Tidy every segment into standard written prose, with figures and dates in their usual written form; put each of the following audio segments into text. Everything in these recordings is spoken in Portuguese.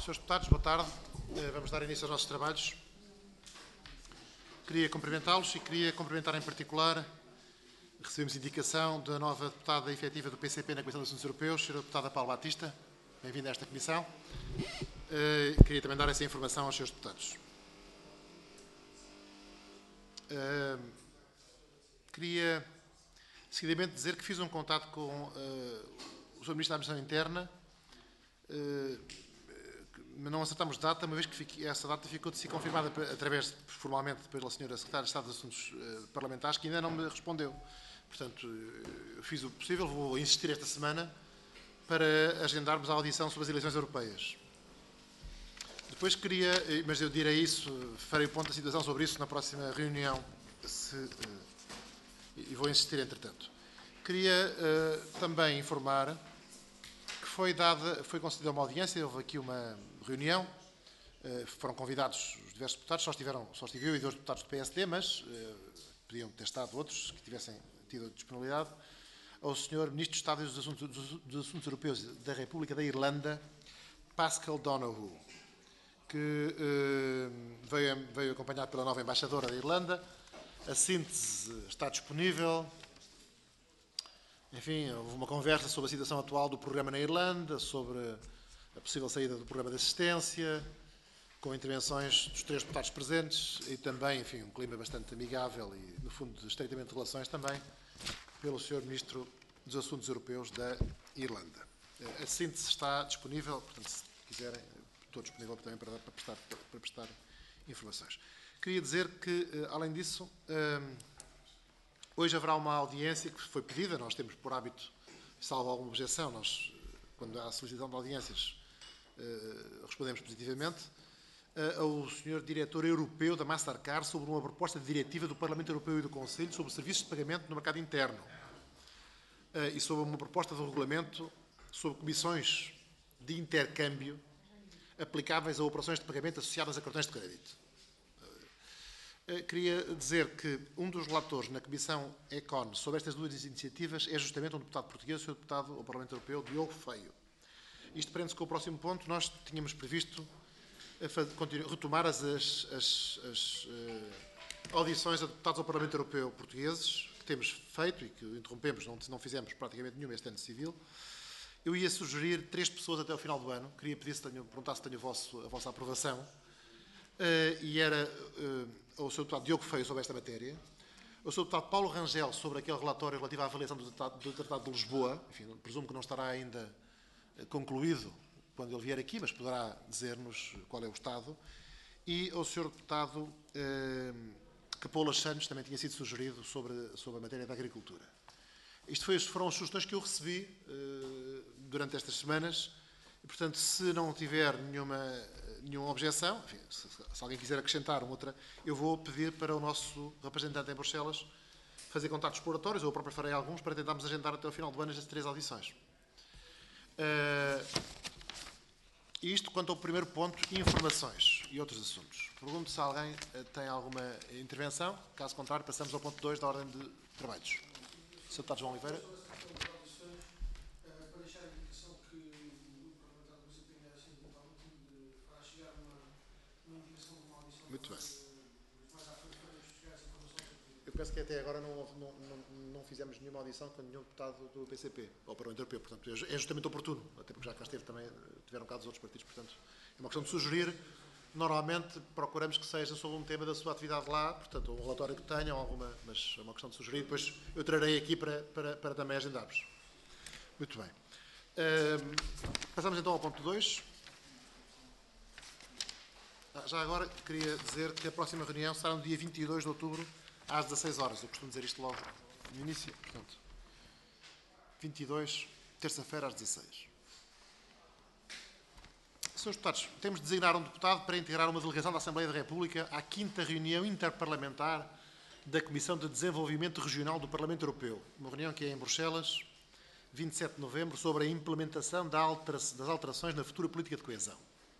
Senhores deputados, boa tarde. Vamos dar início aos nossos trabalhos. Queria cumprimentá-los e queria cumprimentar em particular, recebemos indicação da nova deputada efetiva do PCP na Comissão dos Assuntos Europeus, a Sra. Deputada Paula Batista. Bem-vinda a esta comissão. Queria também dar essa informação aos senhores deputados. Queria, seguidamente, dizer que fiz um contato com o Sr. Ministro da Administração Interna, mas não acertamos data, uma vez que essa data ficou de ser confirmada formalmente pela Sra. Secretária de Estado dos Assuntos Parlamentares, que ainda não me respondeu. Portanto, fiz o possível, vou insistir esta semana para agendarmos a audição sobre as eleições europeias. Depois queria, mas eu direi isso, farei ponto da situação sobre isso na próxima reunião, e vou insistir entretanto. Queria também informar que foi concedida uma audiência, houve aqui uma reunião, foram convidados os diversos deputados, só estive eu e 2 deputados do PSD, mas podiam ter estado outros que tivessem tido disponibilidade, ao Sr. Ministro de Estado dos Assuntos Europeus da República da Irlanda, Paschal Donohoe, que veio acompanhado pela nova embaixadora da Irlanda. A síntese está disponível. Enfim, houve uma conversa sobre a situação atual do programa na Irlanda, sobre a possível saída do programa de assistência, com intervenções dos 3 deputados presentes e também, enfim, um clima bastante amigável e, no fundo, de estreitamento de relações também, pelo Sr. Ministro dos Assuntos Europeus da Irlanda. A síntese está disponível, portanto, se quiserem, estou disponível também para prestar informações. Queria dizer que, além disso, hoje haverá uma audiência que foi pedida, nós temos por hábito, salvo alguma objeção, nós, quando há solicitação de audiências, respondemos positivamente, ao Sr. Diretor Europeu da Mastercard sobre uma proposta de diretiva do Parlamento Europeu e do Conselho sobre serviços de pagamento no mercado interno e sobre uma proposta de regulamento sobre comissões de intercâmbio aplicáveis a operações de pagamento associadas a cartões de crédito. Queria dizer que um dos relatores na Comissão ECON sobre estas 2 iniciativas é justamente um deputado português, o Sr. Deputado ao Parlamento Europeu, Diogo Feio. Isto prende-se com o próximo ponto. Nós tínhamos previsto retomar as audições a deputados ao Parlamento Europeu portugueses, que temos feito e que interrompemos, não fizemos praticamente nenhuma este ano civil. Eu ia sugerir 3 pessoas até ao final do ano. Queria perguntar se tenho a vossa aprovação. E era ao Sr. Deputado Diogo Feio sobre esta matéria, ao Sr. Deputado Paulo Rangel sobre aquele relatório relativo à avaliação do Tratado de Lisboa, enfim, presumo que não estará ainda concluído quando ele vier aqui, mas poderá dizer-nos qual é o estado, e ao Sr. Deputado Capola Santos, também tinha sido sugerido sobre a matéria da agricultura. Foram as sugestões que eu recebi durante estas semanas, e, portanto, se não tiver nenhuma objeção, enfim, se alguém quiser acrescentar uma outra, eu vou pedir para o nosso representante em Bruxelas fazer contactos exploratórios, ou eu próprio farei alguns, para tentarmos agendar até ao final do ano estas 3 audições. Isto quanto ao primeiro ponto, informações e outros assuntos. Pergunto se alguém tem alguma intervenção. Caso contrário, passamos ao ponto 2 da ordem de trabalhos. Sr. Deputado João Oliveira. Muito bem. Eu penso que até agora não fizemos nenhuma audição com nenhum deputado do PCP, ou Parlamento Europeu, portanto, é justamente oportuno, até porque já cá esteve também, tiveram cá dos outros partidos, portanto, é uma questão de sugerir. Normalmente procuramos que seja sobre um tema da sua atividade lá, portanto, um relatório que tenham, mas é uma questão de sugerir, depois eu trarei aqui para também agendarmos. Muito bem. Passamos então ao ponto 2. Já agora queria dizer que a próxima reunião será no dia 22 de outubro, às 16 horas. Eu costumo dizer isto logo no início, portanto, 22, terça-feira, às 16. Senhores deputados, temos de designar um deputado para integrar uma delegação da Assembleia da República à 5ª reunião interparlamentar da Comissão de Desenvolvimento Regional do Parlamento Europeu. Uma reunião que é em Bruxelas, 27 de novembro, sobre a implementação das alterações na futura política de coesão.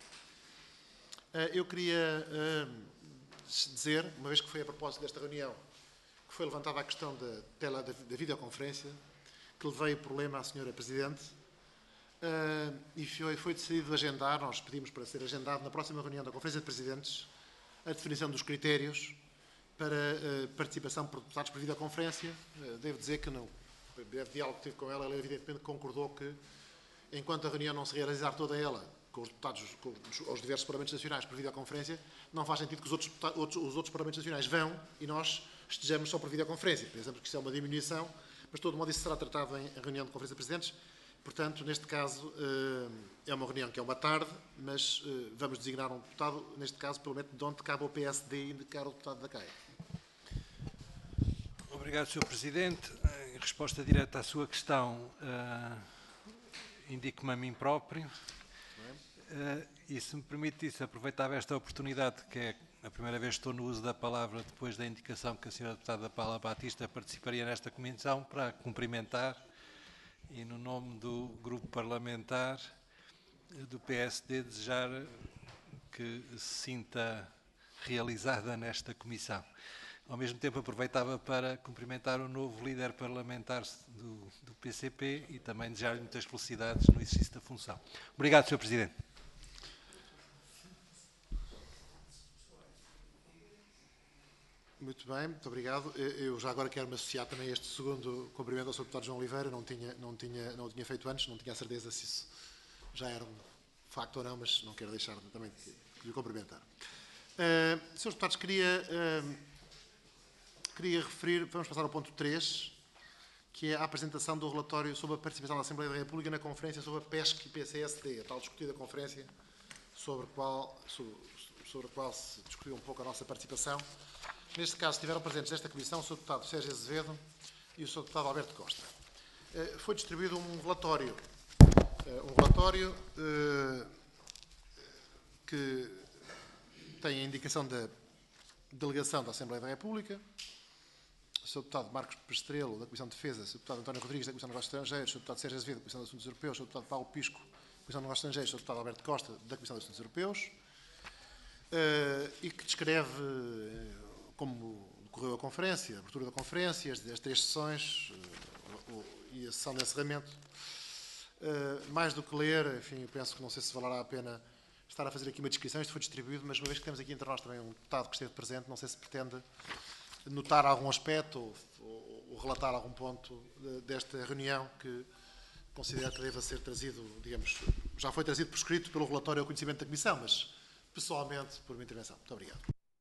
Eu queria dizer, uma vez que foi a propósito desta reunião, que foi levantada a questão da videoconferência, que levei o problema à Sra. Presidente, E foi decidido agendar, nós pedimos para ser agendado na próxima reunião da Conferência de Presidentes, a definição dos critérios para participação por deputados por videoconferência. Devo dizer que no breve diálogo que tive com ela evidentemente concordou que, enquanto a reunião não se realizar toda ela com os deputados, com os diversos Parlamentos Nacionais por videoconferência, não faz sentido que os outros Parlamentos Nacionais vão e nós estejamos só por videoconferência. Pensamos que isso é uma diminuição, mas de todo modo isso será tratado em reunião de Conferência de Presidentes. Portanto, neste caso, é uma reunião que é uma tarde, mas vamos designar um deputado, neste caso, pelo método de onde cabe ao PSD indicar o deputado da CAI. Obrigado, Sr. Presidente. Em resposta direta à sua questão, indico-me a mim próprio. E, se me permitisse, aproveitava esta oportunidade, que é a primeira vez que estou no uso da palavra, depois da indicação que a Sra. Deputada Paula Batista participaria nesta comissão, para cumprimentar e, no nome do grupo parlamentar do PSD, desejar que se sinta realizada nesta comissão. Ao mesmo tempo, aproveitava para cumprimentar o novo líder parlamentar do PCP e também desejar-lhe muitas felicidades no exercício da função. Obrigado, Sr. Presidente. Muito bem, muito obrigado. Eu já agora quero me associar também a este segundo cumprimento ao Sr. Deputado João Oliveira. Não tinha feito antes, não tinha a certeza se isso já era um facto ou não, mas não quero deixar também de lhe cumprimentar. Srs. Deputados, queria referir, vamos passar ao ponto 3, que é a apresentação do relatório sobre a participação da Assembleia da República na Conferência sobre a PESC e PCSD, a tal discutida conferência sobre a qual se discutiu um pouco a nossa participação. Neste caso, estiveram presentes nesta comissão o Sr. Deputado Sérgio Azevedo e o Sr. Deputado Alberto Costa. Foi distribuído um relatório que tem a indicação da delegação da Assembleia da República, o Sr. Deputado Marcos Pestrelo, da Comissão de Defesa, o Sr. Deputado António Rodrigues, da Comissão de Negócios Estrangeiros, o Sr. Deputado Sérgio Azevedo, da Comissão de Assuntos Europeus, o Sr. Deputado Paulo Pisco, da Comissão de Negócios Estrangeiros, o Sr. Deputado Alberto Costa, da Comissão de Assuntos Europeus, e que descreve como decorreu a conferência, a abertura da conferência, as 3 sessões e a sessão de encerramento. Mais do que ler, enfim, eu penso que não sei se valerá a pena estar a fazer aqui uma descrição. Isto foi distribuído, mas uma vez que temos aqui entre nós também um deputado que esteve presente, não sei se pretende notar algum aspecto ou relatar algum ponto desta reunião que considero que deva ser trazido, digamos, já foi trazido por escrito pelo relatório ao conhecimento da Comissão, mas pessoalmente por uma intervenção. Muito obrigado.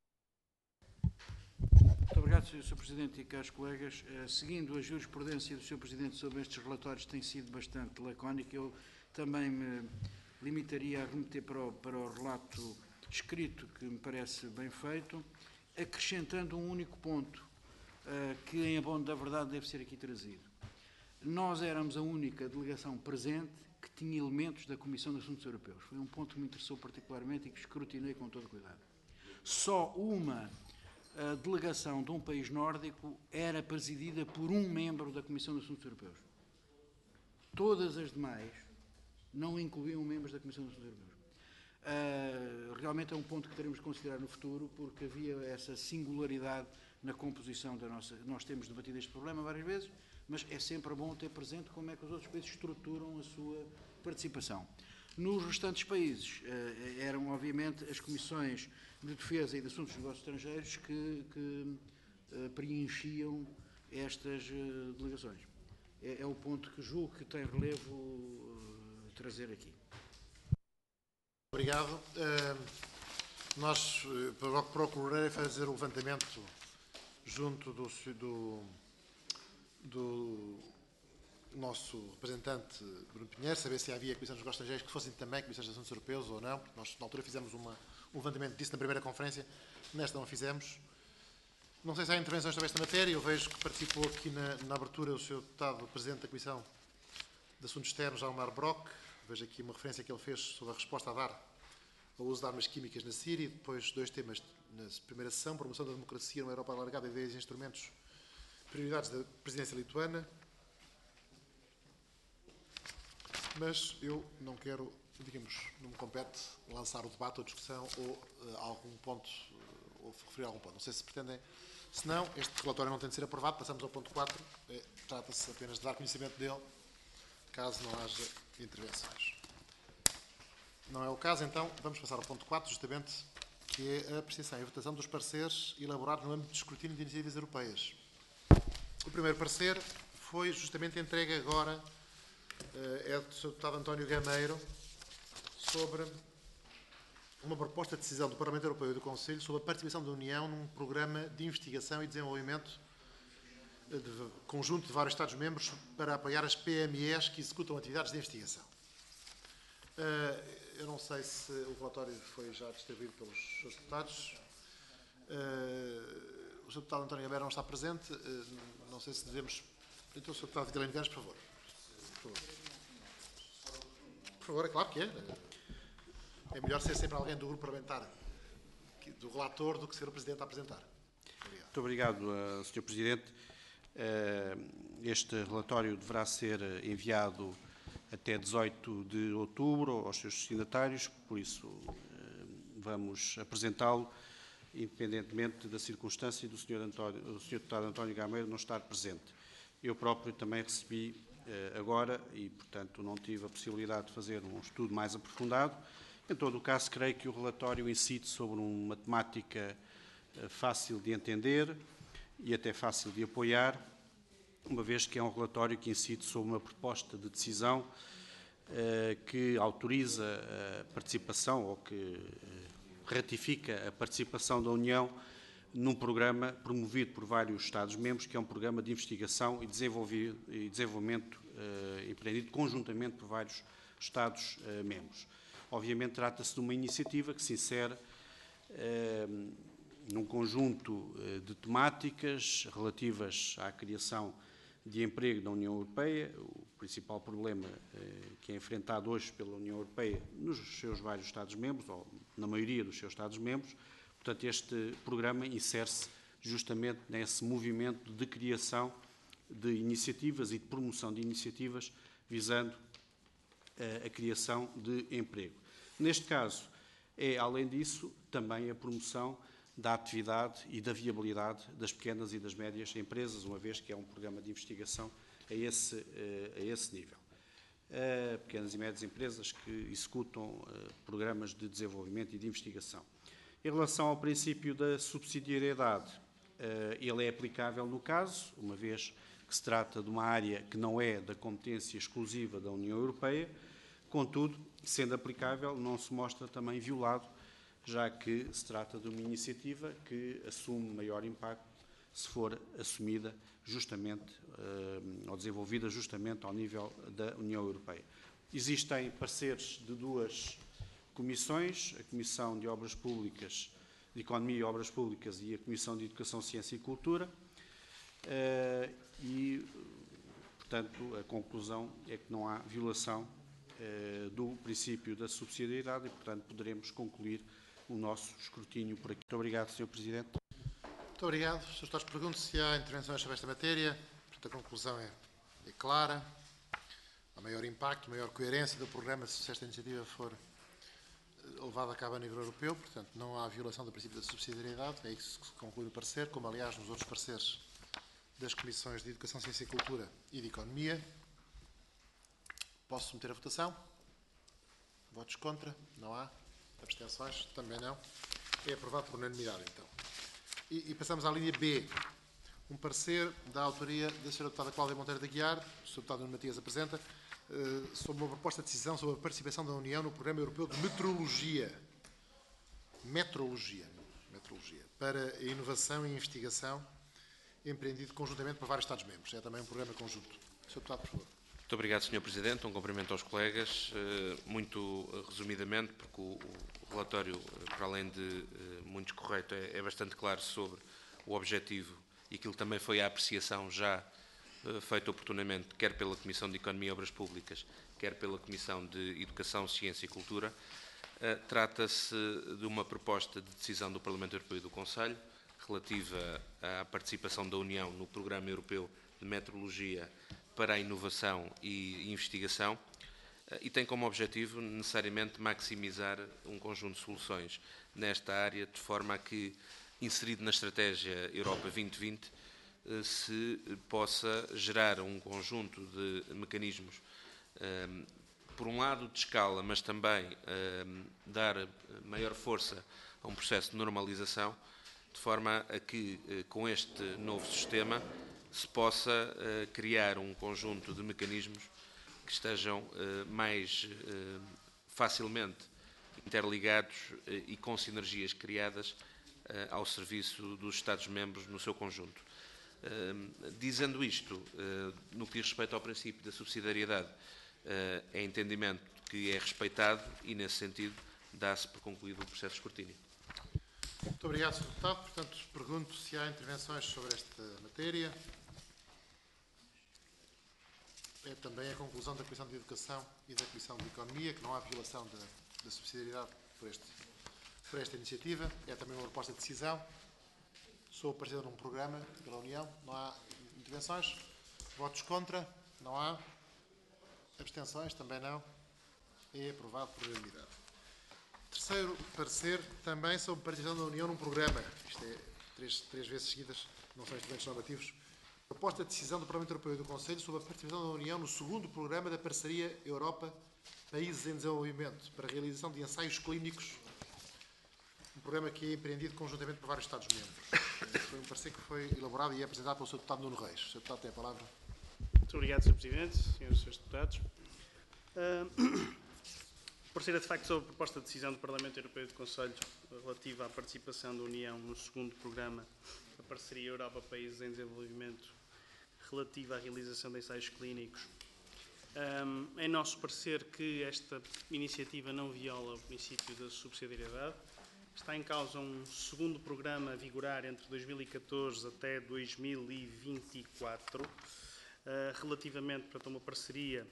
Muito obrigado, Sr. Presidente e caros colegas. Seguindo a jurisprudência do Sr. Presidente sobre estes relatórios, tem sido bastante lacónico. Eu também me limitaria a remeter para o relato escrito, que me parece bem feito, acrescentando um único ponto que, em abono da verdade, deve ser aqui trazido. Nós éramos a única delegação presente que tinha elementos da Comissão de Assuntos Europeus. Foi um ponto que me interessou particularmente e que escrutinei com todo cuidado. Só uma delegação de um país nórdico era presidida por um membro da Comissão de Assuntos Europeus. Todas as demais não incluíam membros da Comissão de Assuntos Europeus. Realmente é um ponto que teremos de considerar no futuro, porque havia essa singularidade na composição da nossa... Nós temos debatido este problema várias vezes, mas é sempre bom ter presente como é que os outros países estruturam a sua participação. Nos restantes países, eram obviamente as comissões de defesa e de assuntos de negócios estrangeiros que preenchiam estas delegações. É o ponto que julgo que tem relevo trazer aqui. Obrigado. Nós procurarei fazer o levantamento junto do nosso representante Bruno Pinheiro, saber se havia comissões de negócios estrangeiros que fossem também comissões de assuntos europeus ou não, porque nós na altura fizemos um levantamento disso na primeira conferência, nesta não fizemos. Não sei se há intervenções sobre esta matéria, eu vejo que participou aqui na abertura o Sr. Deputado Presidente da Comissão de Assuntos Externos, Elmar Brok. Vejo aqui uma referência que ele fez sobre a resposta a dar ao uso de armas químicas na Síria, e depois 2 temas na primeira sessão: promoção da democracia numa Europa alargada e ideias e instrumentos, prioridades da presidência lituana. Mas eu não quero, digamos, não me compete lançar o debate ou discussão ou algum ponto, ou referir a algum ponto. Não sei se pretendem. Se não, este relatório não tem de ser aprovado. Passamos ao ponto 4. Trata-se apenas de dar conhecimento dele, caso não haja intervenções? Não é o caso, então vamos passar ao ponto 4, justamente, que é a apreciação e a votação dos pareceres elaborados no âmbito de escrutínio de iniciativas europeias. O primeiro parecer foi justamente entregue agora, é do Sr. Deputado António Gameiro, sobre uma proposta de decisão do Parlamento Europeu e do Conselho sobre a participação da União num programa de investigação e desenvolvimento conjunto de vários Estados-membros para apoiar as PMEs que executam atividades de investigação. Eu não sei se o relatório foi já distribuído pelos seus deputados. O Sr. Deputado António Gameiro não está presente. Não sei se devemos... Então, o Sr. Deputado Vitalino Ganes, por favor. Por favor, é claro que é. É melhor ser sempre alguém do grupo parlamentar, do relator, do que ser o Presidente a apresentar. Obrigado. Muito obrigado, Sr. Presidente. Este relatório deverá ser enviado até 18 de outubro aos seus destinatários, por isso vamos apresentá-lo, independentemente da circunstância do Sr. Deputado António Gameiro não estar presente. Eu próprio também recebi agora e, portanto, não tive a possibilidade de fazer um estudo mais aprofundado. Em todo o caso, creio que o relatório incide sobre uma temática fácil de entender e até fácil de apoiar, uma vez que é um relatório que incide sobre uma proposta de decisão que autoriza a participação ou que ratifica a participação da União num programa promovido por vários Estados-membros, que é um programa de investigação e desenvolvimento empreendido conjuntamente por vários Estados-membros. Obviamente, trata-se de uma iniciativa que se insere num conjunto de temáticas relativas à criação de emprego na União Europeia, o principal problema que é enfrentado hoje pela União Europeia nos seus vários Estados-membros, ou na maioria dos seus Estados-membros. Portanto, este programa insere-se justamente nesse movimento de criação de iniciativas e de promoção de iniciativas visando a criação de emprego. Neste caso, é, além disso, também a promoção da atividade e da viabilidade das pequenas e das médias empresas, uma vez que é um programa de investigação a esse nível. Pequenas e médias empresas que executam programas de desenvolvimento e de investigação. Em relação ao princípio da subsidiariedade, ele é aplicável no caso, uma vez que se trata de uma área que não é da competência exclusiva da União Europeia, contudo, sendo aplicável, não se mostra também violado, já que se trata de uma iniciativa que assume maior impacto se for assumida justamente, ou desenvolvida justamente ao nível da União Europeia. Existem pareceres de duas comissões, a Comissão de Obras Públicas, de Economia e Obras Públicas e a Comissão de Educação, Ciência e Cultura, e, portanto, a conclusão é que não há violação do princípio da subsidiariedade e, portanto, poderemos concluir o nosso escrutínio por aqui. Muito obrigado, Sr. Presidente. Muito obrigado. Sr. Deputados, pergunto se há intervenções sobre esta matéria. Portanto, a conclusão é clara. Há maior impacto, maior coerência do programa se esta iniciativa for levada a cabo a nível europeu. Portanto, não há violação do princípio da subsidiariedade. É isso que se conclui no parecer, como, aliás, nos outros pareceres das Comissões de Educação, Ciência e Cultura e de Economia. Posso submeter a votação? Votos contra? Não há. Abstenções? Também não. É aprovado por unanimidade, então. E passamos à linha B. Um parecer da autoria da Sra. Deputada Cláudia Monteiro de Aguiar, o Sr. Deputado Nuno Matias apresenta, sobre uma proposta de decisão sobre a participação da União no Programa Europeu de Metrologia, para a inovação e investigação empreendido conjuntamente por vários Estados-membros. É também um programa conjunto. Sr. Deputado, por favor. Muito obrigado, Sr. Presidente. Um cumprimento aos colegas. Muito resumidamente, porque o relatório, para além de muito correto, é bastante claro sobre o objetivo e aquilo também foi a apreciação já feita oportunamente, quer pela Comissão de Economia e Obras Públicas, quer pela Comissão de Educação, Ciência e Cultura. Trata-se de uma proposta de decisão do Parlamento Europeu e do Conselho relativa à participação da União no Programa Europeu de Metrologia para a inovação e investigação e tem como objetivo necessariamente maximizar um conjunto de soluções nesta área, de forma a que, inserido na Estratégia Europa 2020, se possa gerar um conjunto de mecanismos por um lado, de escala, mas também dar maior força a um processo de normalização, de forma a que, com este novo sistema, se possa criar um conjunto de mecanismos que estejam mais facilmente interligados e com sinergias criadas ao serviço dos Estados-membros no seu conjunto. Dizendo isto, no que diz respeito ao princípio da subsidiariedade, é entendimento que é respeitado e, nesse sentido, dá-se por concluído o processo de escrutínio. Muito obrigado, Sr. Deputado. Portanto, pergunto se há intervenções sobre esta matéria. É também a conclusão da Comissão de Educação e da Comissão de Economia, que não há violação da subsidiariedade por esta iniciativa. É também uma proposta de decisão. Sou parceiro num programa pela União. Não há intervenções. Votos contra? Não há. Abstenções? Também não. É aprovado por unanimidade. Terceiro parecer, também sobre participação da União num programa. Isto é três vezes seguidas, não são instrumentos normativos. Proposta de decisão do Parlamento Europeu e do Conselho sobre a participação da União no segundo programa da Parceria Europa-Países em Desenvolvimento para a realização de ensaios clínicos. Um programa que é empreendido conjuntamente por vários Estados-membros. Foi um parecer que foi elaborado e é apresentado pelo Sr. Deputado Nuno Reis. O Sr. Deputado tem a palavra. Muito obrigado, Sr. Presidente, Srs. e Srs. Deputados. Parecer é de facto sobre a proposta de decisão do Parlamento Europeu e do Conselho relativa à participação da União no segundo programa da Parceria Europa-Países em Desenvolvimento relativa à realização de ensaios clínicos. É nosso parecer que esta iniciativa não viola o princípio da subsidiariedade. Está em causa um segundo programa a vigorar entre 2014 até 2024, relativamente portanto, a uma parceria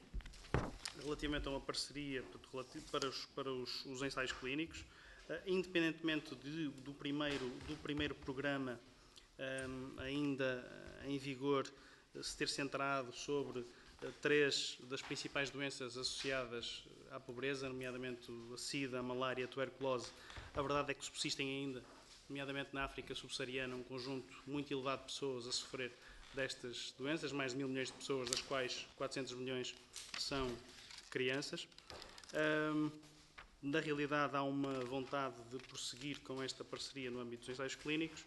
para os ensaios clínicos, independentemente do primeiro programa ainda em vigor se ter centrado sobre 3 das principais doenças associadas à pobreza, nomeadamente a SIDA, a malária e a tuberculose. A verdade é que subsistem ainda, nomeadamente na África subsaariana, um conjunto muito elevado de pessoas a sofrer destas doenças, mais de 1.000 milhões de pessoas, das quais 400 milhões são crianças. Na realidade, há uma vontade de prosseguir com esta parceria no âmbito dos ensaios clínicos.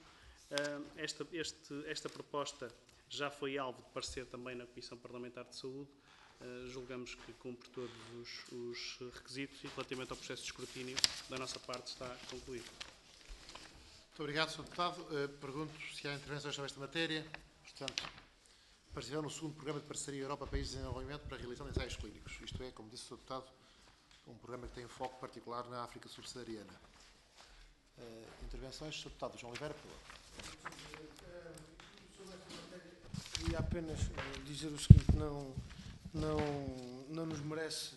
Esta proposta já foi alvo de parecer também na Comissão Parlamentar de Saúde. Julgamos que cumpre todos os requisitos e, relativamente ao processo de escrutínio, da nossa parte está concluído. Muito obrigado, Sr. Deputado. Pergunto se há intervenções sobre esta matéria. Portanto, participaram no segundo programa de Parceria Europa-Países em Desenvolvimento para a realização de ensaios clínicos. Isto é, como disse o Sr. Deputado, um programa que tem foco particular na África subsaariana. Intervenções, Sr. Deputado João Oliveira, por favor. Queria apenas dizer o seguinte, não nos merece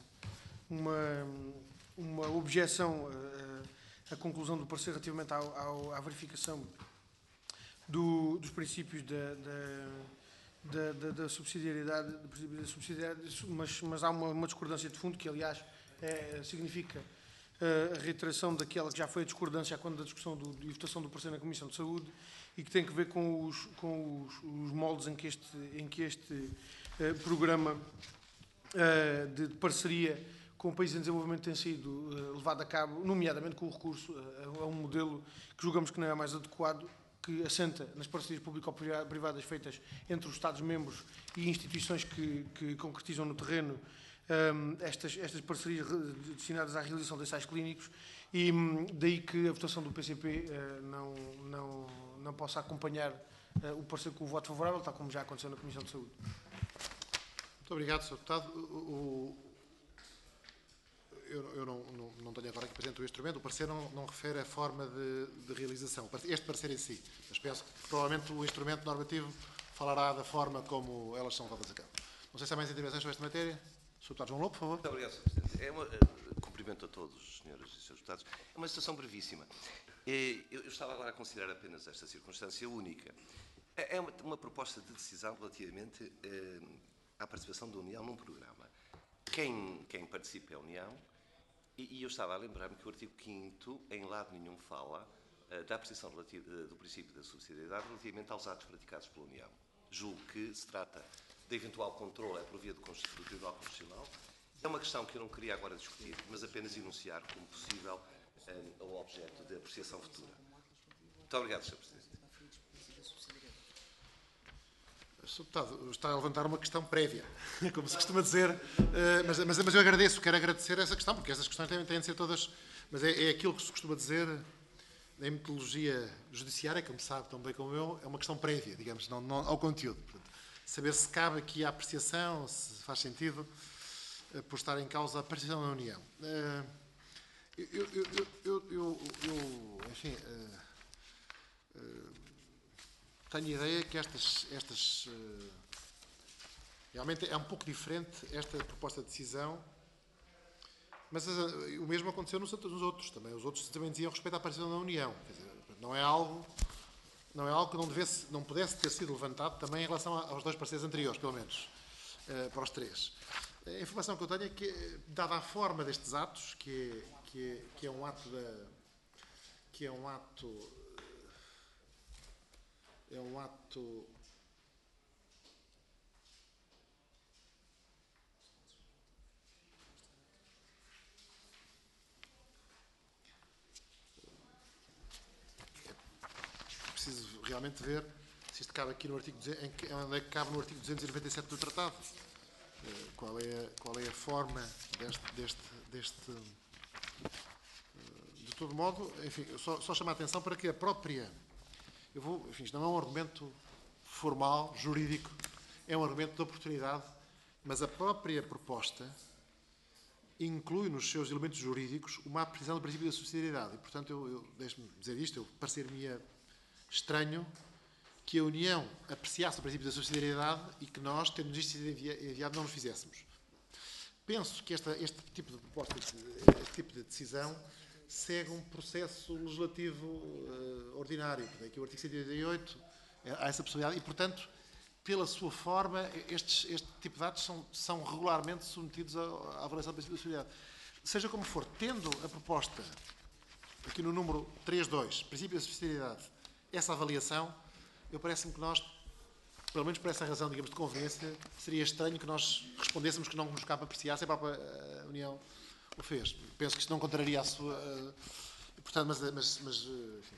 uma objeção à conclusão do parecer relativamente à verificação dos princípios da subsidiariedade, mas há uma discordância de fundo que, aliás, significa a reiteração daquela que já foi a discordância quando da discussão e votação do parecer na Comissão de Saúde e que tem que ver com os moldes em que este programa de parceria com países em desenvolvimento tem sido levado a cabo, nomeadamente com o recurso a um modelo que julgamos que não é mais adequado, que assenta nas parcerias público-privadas feitas entre os Estados-membros e instituições que concretizam no terreno estas parcerias destinadas à realização de ensaios clínicos e daí que a votação do PCP não possa acompanhar o parecer com o voto favorável, tal como já aconteceu na Comissão de Saúde. Muito obrigado, Sr. Deputado. Eu não tenho agora aqui presente o instrumento. O parecer não refere a forma de realização. Este parecer em si. Mas penso que provavelmente o instrumento normativo falará da forma como elas são levadas a cabo. Não sei se há mais intervenções sobre esta matéria. Sr. Deputado João Lobo, por favor. Muito obrigado, Sr. Presidente. Cumprimento a todos os senhores e senhores deputados. É uma situação brevíssima. Eu estava agora a considerar apenas esta circunstância única. É uma proposta de decisão relativamente à participação da União num programa. Quem participa é a União e eu estava a lembrar-me que o artigo 5º em lado nenhum fala da apreciação do princípio da subsidiariedade relativamente aos atos praticados pela União. Julgo que se trata de eventual controle por via do Tribunal Constitucional É uma questão que eu não queria agora discutir, mas apenas enunciar como possível ao objeto de apreciação futura. Muito obrigado, Sr. Presidente. Sr. Deputado, está a levantar uma questão prévia, como se costuma dizer, mas eu agradeço, quero agradecer essa questão, porque essas questões têm de ser todas, mas é aquilo que se costuma dizer na metodologia judiciária, como sabe tão bem como eu, é uma questão prévia, digamos, não ao conteúdo. Portanto, saber se cabe aqui a apreciação, se faz sentido, por estar em causa a participação da União. Enfim, tenho a ideia que realmente é um pouco diferente esta proposta de decisão, mas o mesmo aconteceu nos outros também. Os outros também diziam respeito à participação da União. Quer dizer, não é algo que não pudesse ter sido levantado também em relação aos dois pareceres anteriores, pelo menos, para os três. A informação que eu tenho é que, dada a forma destes atos, que é um ato preciso realmente ver se isto cabe aqui no artigo, onde é que cabe no artigo 297 do Tratado. Qual é a forma deste de todo modo, enfim, só chamar a atenção para que a própria, enfim, isto não é um argumento formal, jurídico, é um argumento de oportunidade, mas a própria proposta inclui nos seus elementos jurídicos uma apreciação do princípio da subsidiariedade. E, portanto, deixe-me dizer isto, parecer-me estranho que a União apreciasse o princípio da subsidiariedade e que nós, tendo isto sido enviado, não nos fizéssemos. Penso que este tipo de proposta, este tipo de decisão, segue um processo legislativo ordinário. Aqui o artigo 188 há essa possibilidade e, portanto, pela sua forma, este tipo de atos são regularmente submetidos à avaliação do princípio da subsidiariedade. Seja como for, tendo a proposta, aqui no número 3.2, princípio da subsidiariedade, essa avaliação, eu parece-me que nós, pelo menos por essa razão, digamos, de conveniência, seria estranho que nós respondêssemos que não nos cabe apreciar se a própria União o fez. Penso que isto não contraria a sua... portanto, mas enfim,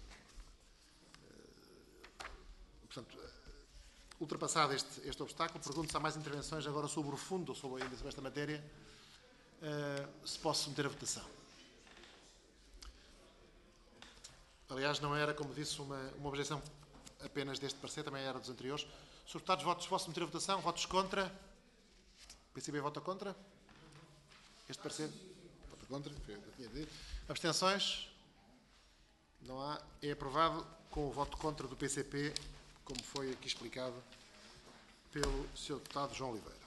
portanto, ultrapassado este obstáculo, pergunto se há mais intervenções agora sobre o fundo ou sobre esta matéria, se posso submeter a votação. Aliás, não era, como disse, uma objeção apenas deste parecer, também era dos anteriores. Srs. Deputados, votos, posso submeter a votação? Votos contra? O PCB vota contra? Este parecer? Vota contra? Abstenções? Não há. É aprovado com o voto contra do PCP, como foi aqui explicado pelo Sr. Deputado João Oliveira.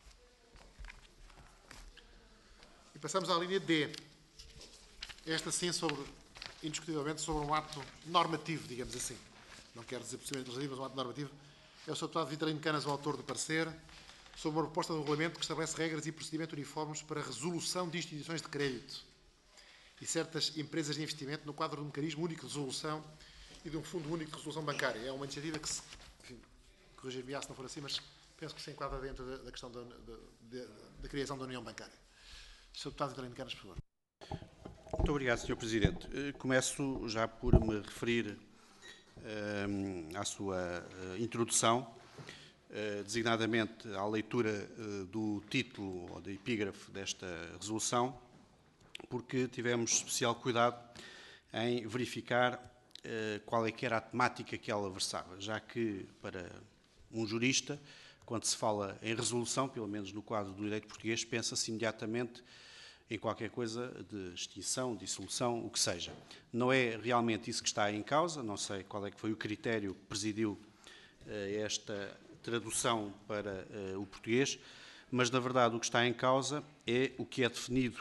E passamos à linha D. Esta sim, indiscutivelmente, sobre um ato normativo, digamos assim. Não quero dizer possivelmente legislativo, mas um ato normativo. É o Sr. Deputado Vitalino Canas, o autor do parecer, sobre uma proposta de regulamento que estabelece regras e procedimentos uniformes para a resolução de instituições de crédito e certas empresas de investimento no quadro de um mecanismo único de resolução e de um fundo único de resolução bancária. É uma iniciativa que, enfim, corrigir-me se não for assim, mas penso que se enquadra dentro da questão da criação da União Bancária. Sr. Deputado Vitalino Canas, por favor. Muito obrigado, Sr. Presidente. Começo já por me referir à sua introdução, designadamente à leitura do título ou da epígrafe desta resolução, porque tivemos especial cuidado em verificar qual é que era a temática que ela versava, já que, para um jurista, quando se fala em resolução, pelo menos no quadro do direito português, pensa-se imediatamente em qualquer coisa de extinção, dissolução, o que seja. Não é realmente isso que está em causa, não sei qual é que foi o critério que presidiu esta tradução para o português, mas, na verdade, o que está em causa é o que é definido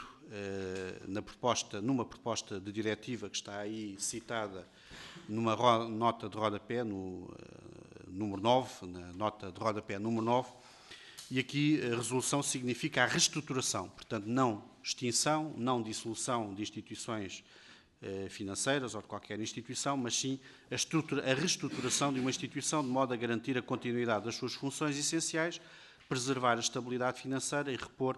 numa proposta de diretiva que está aí citada numa nota de rodapé, no número 9, na nota de rodapé número 9, e aqui a resolução significa a reestruturação, portanto, não extinção, não dissolução de instituições financeiras ou de qualquer instituição, mas sim a reestruturação de uma instituição de modo a garantir a continuidade das suas funções essenciais, preservar a estabilidade financeira e repor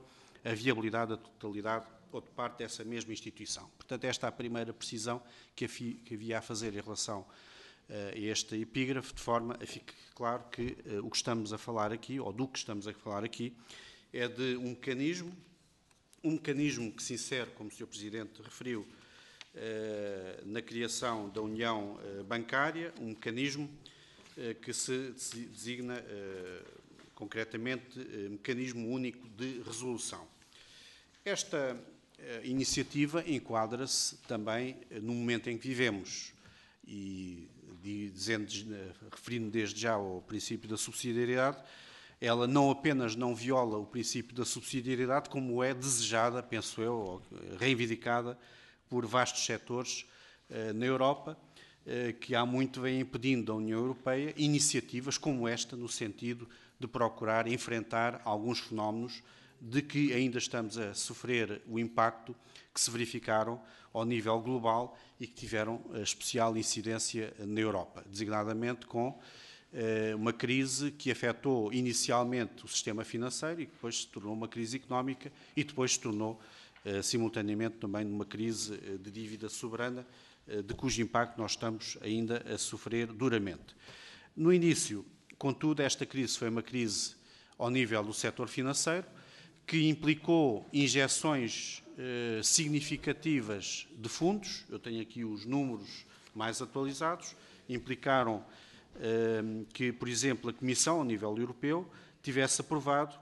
a viabilidade da totalidade ou de parte dessa mesma instituição. Portanto, esta é a primeira precisão que havia a fazer em relação a este epígrafe, de forma a fique claro que o que estamos a falar aqui, ou do que estamos a falar aqui, é de um mecanismo que se insere, como o Sr. Presidente referiu, na criação da União Bancária, um mecanismo que se designa concretamente Mecanismo Único de Resolução. Esta iniciativa enquadra-se também no momento em que vivemos e referindo desde já ao princípio da subsidiariedade, ela não apenas não viola o princípio da subsidiariedade, como é desejada, penso eu, ou reivindicada por vastos setores na Europa, que há muito vêm impedindo da União Europeia iniciativas como esta, no sentido de procurar enfrentar alguns fenómenos de que ainda estamos a sofrer o impacto que se verificaram ao nível global e que tiveram especial incidência na Europa, designadamente com uma crise que afetou inicialmente o sistema financeiro e que depois se tornou uma crise económica e depois se tornou simultaneamente também numa crise de dívida soberana, de cujo impacto nós estamos ainda a sofrer duramente. No início, contudo, esta crise foi uma crise ao nível do setor financeiro, que implicou injeções significativas de fundos. Eu tenho aqui os números mais atualizados. Implicaram que, por exemplo, a Comissão, a nível europeu, tivesse aprovado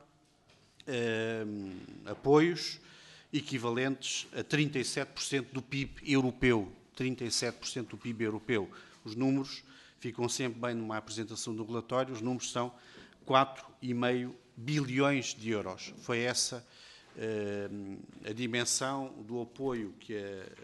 apoios equivalentes a 37% do PIB europeu. 37% do PIB europeu. Os números ficam sempre bem numa apresentação do relatório, os números são 4,5 bilhões de euros. Foi essa a dimensão do apoio que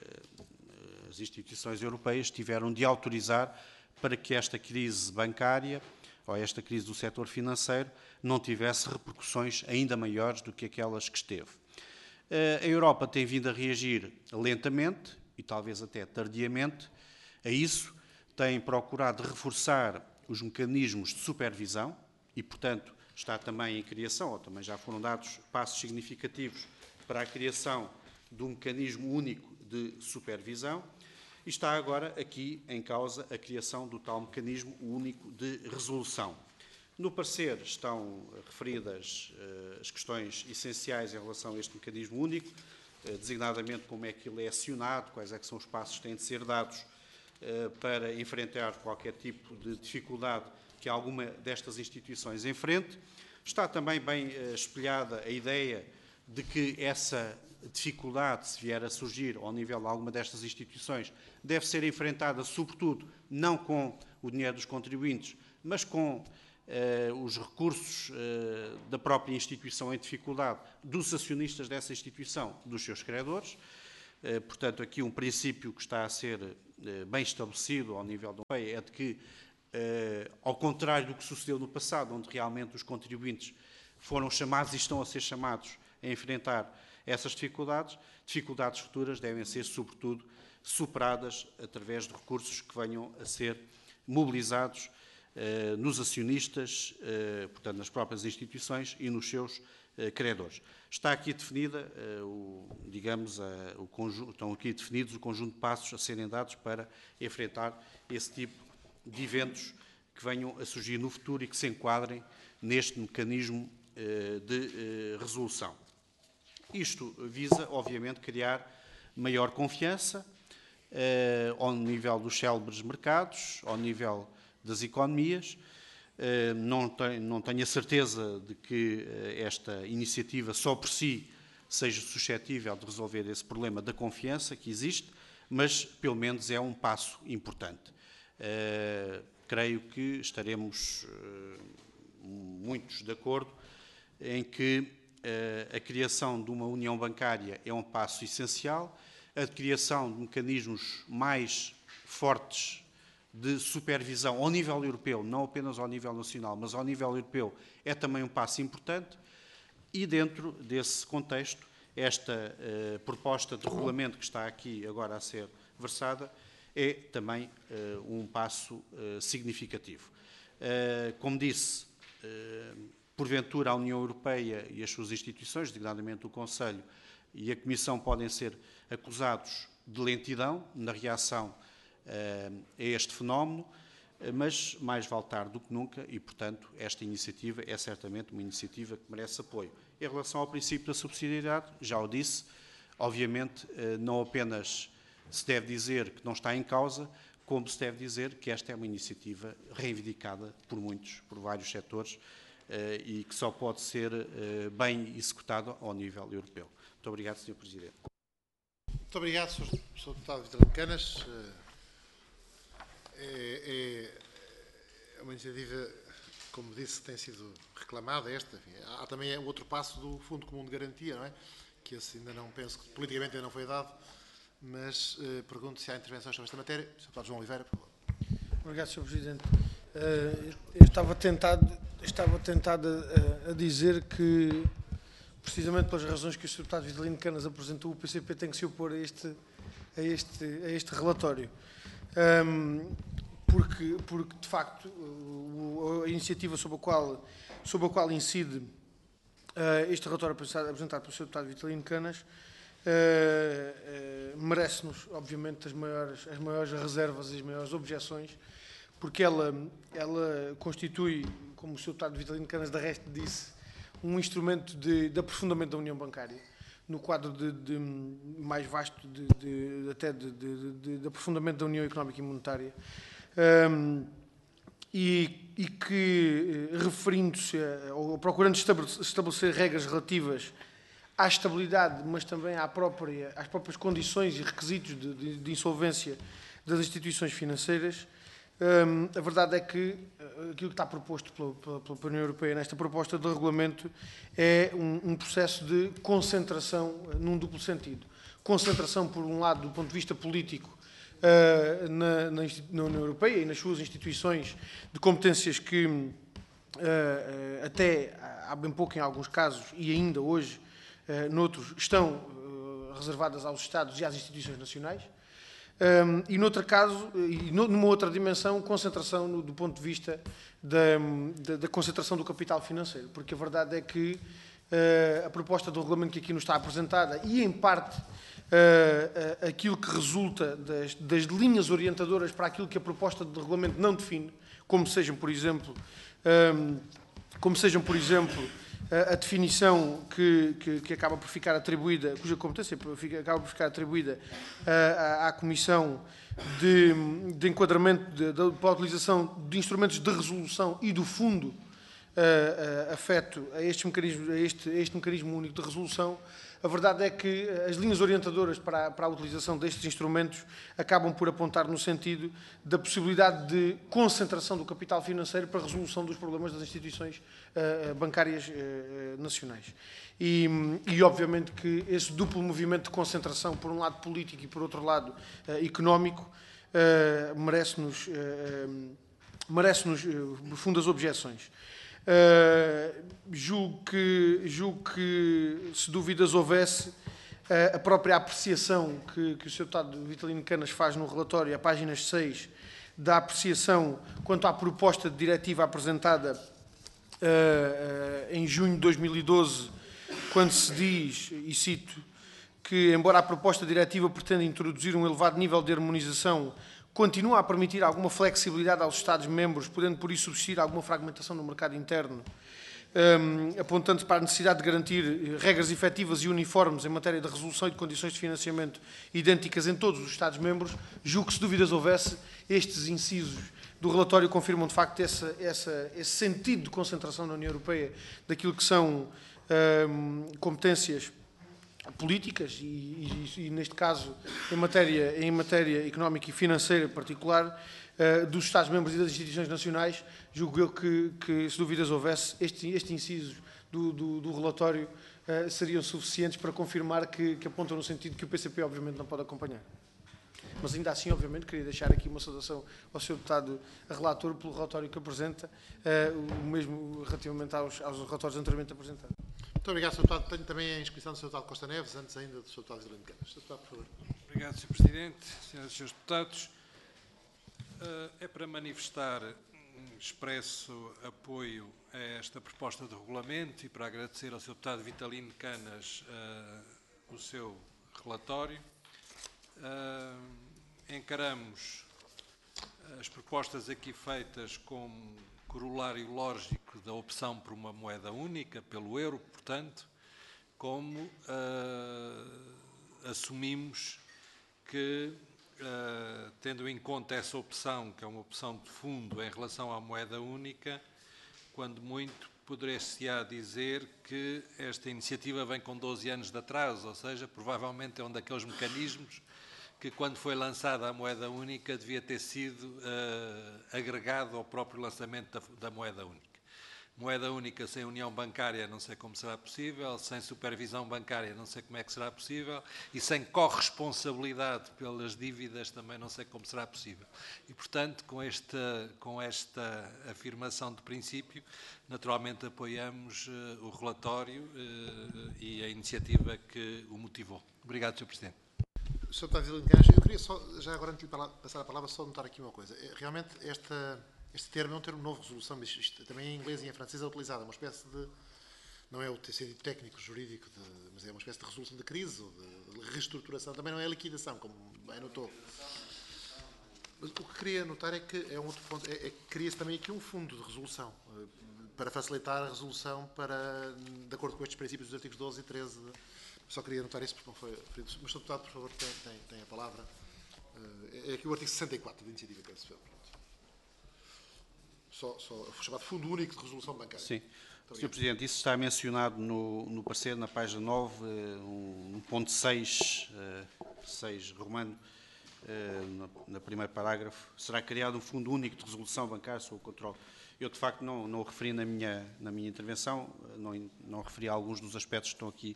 as instituições europeias tiveram de autorizar para que esta crise bancária, ou esta crise do setor financeiro, não tivesse repercussões ainda maiores do que aquelas que esteve. A Europa tem vindo a reagir lentamente, e talvez até tardiamente, a isso, tem procurado reforçar os mecanismos de supervisão e, portanto, está também em criação, ou também já foram dados passos significativos para a criação de um mecanismo único de supervisão, e está agora aqui em causa a criação do tal mecanismo único de resolução. No parecer estão referidas as questões essenciais em relação a este mecanismo único, designadamente como é que ele é acionado, quais é que são os passos que têm de ser dados para enfrentar qualquer tipo de dificuldade que alguma destas instituições enfrente. Está também bem espelhada a ideia de que essa dificuldade, se vier a surgir ao nível de alguma destas instituições, deve ser enfrentada, sobretudo, não com o dinheiro dos contribuintes, mas com os recursos da própria instituição em dificuldade, dos acionistas dessa instituição, dos seus credores. Portanto, aqui um princípio que está a ser bem estabelecido ao nível da União Europeia é de que, ao contrário do que sucedeu no passado, onde realmente os contribuintes foram chamados e estão a ser chamados a enfrentar essas dificuldades, dificuldades futuras devem ser, sobretudo, superadas através de recursos que venham a ser mobilizados nos acionistas, portanto, nas próprias instituições e nos seus credores. Está aqui definida, estão aqui definidos o conjunto de passos a serem dados para enfrentar esse tipo de eventos que venham a surgir no futuro e que se enquadrem neste mecanismo de resolução. Isto visa, obviamente, criar maior confiança ao nível dos célebres mercados, ao nível das economias. Não tenho a certeza de que esta iniciativa só por si seja suscetível de resolver esse problema da confiança que existe, mas pelo menos é um passo importante. Creio que estaremos muitos de acordo em que a criação de uma união bancária é um passo essencial, a criação de mecanismos mais fortes de supervisão ao nível europeu, não apenas ao nível nacional, mas ao nível europeu, é também um passo importante. E dentro desse contexto, esta proposta de regulamento que está aqui agora a ser versada é também um passo significativo. Como disse, porventura a União Europeia e as suas instituições, designadamente o Conselho e a Comissão, podem ser acusados de lentidão na reação a este fenómeno, mas mais vale tarde do que nunca e, portanto, esta iniciativa é certamente uma iniciativa que merece apoio. Em relação ao princípio da subsidiariedade, já o disse, obviamente não apenas se deve dizer que não está em causa, como se deve dizer que esta é uma iniciativa reivindicada por muitos, por vários setores, e que só pode ser bem executada ao nível europeu. Muito obrigado, Sr. Presidente. Muito obrigado, Sr. Deputado Vitalino Canas. É uma iniciativa, como disse, que tem sido reclamada esta. Enfim, há também o outro passo do Fundo Comum de Garantia, não é? Que esse ainda não penso que politicamente ainda não foi dado, mas pergunto se há intervenções sobre esta matéria. Sr. Deputado João Oliveira, por favor. Obrigado, Sr. Presidente. Eu estava tentado a dizer que, precisamente pelas razões que o Sr. Deputado Vitalino Canas apresentou, o PCP tem que se opor a este relatório. Porque, de facto, a iniciativa sobre a qual incide este relatório apresentado pelo Sr. Deputado Vitalino Canas merece-nos, obviamente, as maiores reservas e as maiores objeções, porque ela constitui, como o Sr. Deputado Vitalino Canas, de resto, disse, um instrumento de aprofundamento da União Bancária, no quadro mais vasto de aprofundamento da União Económica e Monetária, e que, referindo-se ou procurando estabelecer regras relativas à estabilidade, mas também às próprias condições e requisitos de insolvência das instituições financeiras, a verdade é que aquilo que está proposto pela União Europeia nesta proposta de regulamento é um processo de concentração num duplo sentido. Concentração, por um lado, do ponto de vista político, na União Europeia e nas suas instituições, de competências que até há bem pouco em alguns casos e ainda hoje noutros estão reservadas aos Estados e às instituições nacionais. E, noutro caso, e numa outra dimensão, concentração do ponto de vista da concentração do capital financeiro, porque a verdade é que a proposta do regulamento que aqui nos está apresentada e, em parte, aquilo que resulta das linhas orientadoras para aquilo que a proposta de regulamento não define, como sejam, por exemplo, a definição que acaba por ficar atribuída, cuja competência acaba por ficar atribuída à Comissão de enquadramento para a utilização de instrumentos de resolução e do fundo afeto a este mecanismo único de resolução. A verdade é que as linhas orientadoras para a utilização destes instrumentos acabam por apontar no sentido da possibilidade de concentração do capital financeiro para a resolução dos problemas das instituições bancárias nacionais. E, obviamente, que esse duplo movimento de concentração, por um lado político e, por outro lado, económico, merece-nos profundas objeções. Julgo que, se dúvidas houvesse, a própria apreciação que o Sr. Deputado Vitalino Canas faz no relatório, a páginas 6, da apreciação quanto à proposta de diretiva apresentada em junho de 2012, quando se diz, e cito, que, embora a proposta diretiva pretenda introduzir um elevado nível de harmonização, continua a permitir alguma flexibilidade aos Estados-membros, podendo por isso subsistir alguma fragmentação no mercado interno, apontando para a necessidade de garantir regras efetivas e uniformes em matéria de resolução e de condições de financiamento idênticas em todos os Estados-membros. Julgo que, se dúvidas houvesse, estes incisos do relatório confirmam, de facto, esse sentido de concentração na União Europeia daquilo que são competências políticas e, neste caso, em matéria económica e financeira em particular, dos Estados-membros e das instituições nacionais. Julgo eu que, se dúvidas houvesse, este inciso do relatório seriam suficientes para confirmar que apontam no sentido que o PCP, obviamente, não pode acompanhar. Mas, ainda assim, obviamente, queria deixar aqui uma saudação ao Sr. Deputado Relator pelo relatório que apresenta, o mesmo relativamente aos relatórios anteriormente apresentados. Muito obrigado, Sr. Deputado. Tenho também a inscrição do Sr. Deputado Costa Neves, antes ainda do Sr. Deputado Vitalino Canas. Sr. Deputado, por favor. Obrigado, Sr. Presidente, Senhoras e Srs. Deputados. É para manifestar expresso apoio a esta proposta de regulamento e para agradecer ao Sr. Deputado Vitalino Canas o seu relatório. Encaramos as propostas aqui feitas como corolário lógico da opção por uma moeda única, pelo euro, portanto, como assumimos que, tendo em conta essa opção, que é uma opção de fundo em relação à moeda única, quando muito poderia-se-á dizer que esta iniciativa vem com 12 anos de atraso, ou seja, provavelmente é um daqueles mecanismos que, quando foi lançada a moeda única, devia ter sido agregado ao próprio lançamento da moeda única. Moeda única sem união bancária não sei como será possível, sem supervisão bancária não sei como é que será possível e sem corresponsabilidade pelas dívidas também não sei como será possível. E, portanto, com esta afirmação de princípio, naturalmente apoiamos o relatório e a iniciativa que o motivou. Obrigado, Sr. Presidente. Sr. Deputado Vitalino Canas, eu queria só, já agora antes de lhe passar a palavra, só notar aqui uma coisa. Realmente este termo é um termo novo, resolução, mas isto também em inglês e em francês é utilizado. É uma espécie de, não é o sentido técnico, jurídico, mas é uma espécie de resolução de crise ou de reestruturação. Também não é liquidação, como bem notou. Mas o que queria notar é que é um outro ponto, cria-se também aqui um fundo de resolução para facilitar a resolução de acordo com estes princípios dos artigos 12 e 13. Só queria notar isso porque não foi referido. Mas, Sr. Deputado, por favor, tem a palavra. É aqui o artigo 64 da iniciativa que é foi chamado Fundo Único de Resolução Bancária. Sim. Sr. Presidente, isso está mencionado no parecer, na página 9, no ponto 6 romano, na primeiro parágrafo. Será criado um Fundo Único de Resolução Bancária sob o controle. Eu, de facto, não o referi na minha intervenção, não referi a alguns dos aspectos que estão aqui.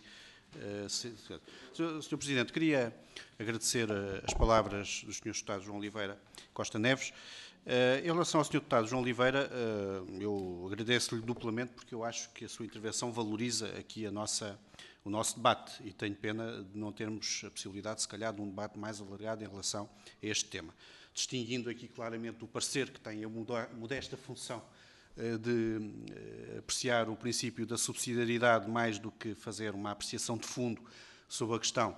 Sr. Presidente, queria agradecer as palavras do Sr. Deputado João Oliveira Costa Neves. Em relação ao Sr. Deputado João Oliveira, eu agradeço-lhe duplamente porque eu acho que a sua intervenção valoriza aqui o nosso debate e tenho pena de não termos a possibilidade, se calhar, de um debate mais alargado em relação a este tema. Distinguindo aqui claramente o parecer que tem a modesta função de apreciar o princípio da subsidiariedade mais do que fazer uma apreciação de fundo sobre a questão